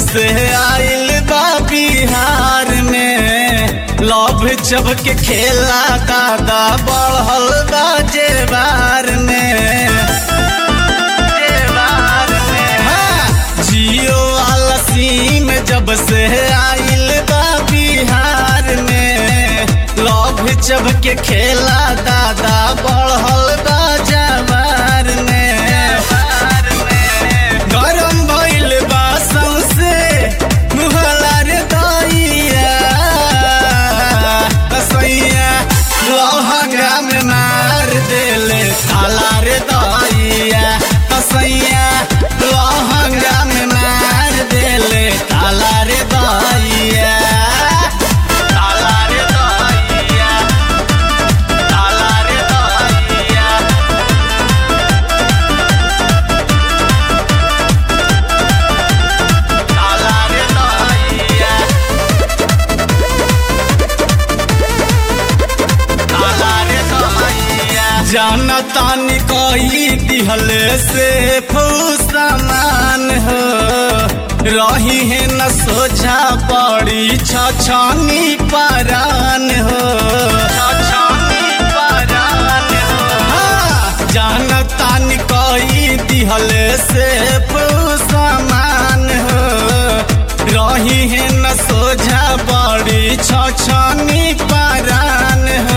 से आइल बा बिहार में लव जब के खेला दादा बढ़ल बा जेबार में। जियो वाला सिम जब से आइल बा बिहार में लव जब के खेला दादा बढ़ल बा जेबार में। गरम भइल बा सौंसे मुहला रे दैया कसैया लहंगा में मार देले ताला रे दैया कसैया लहंगा में मार देले ताला रे दैया ताला रे दैया ताला रे दैया। जानतानी कोई दिहले से फूसमान हो रही है न सोझा पड़ी छछनी परान हो जानतानी कोई दिहले से फूसमान हो रही है न सोझा पड़ी छछनी परान हो।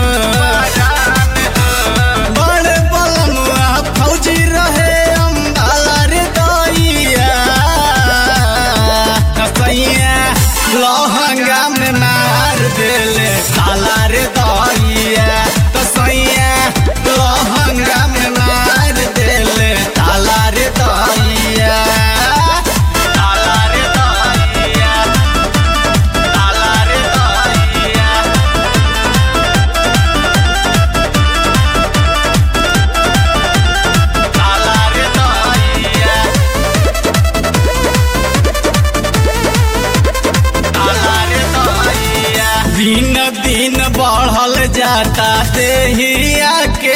लहंगा में मार देले ताला रे दैया कसैया लहंगा में मार देले ताला रे दैया ताला रे दैया ताला रे दैया। ताला रे दैया दिन दिन बढ़ल जाता देहिया के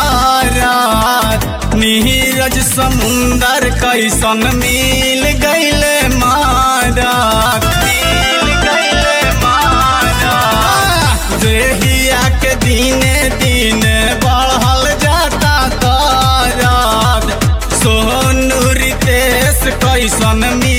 दरार नीरज समुंदर कैसन मिल गईले मारत देहिया के दिने दिने बढ़ल जाता दरार सोनू रितेश कैसन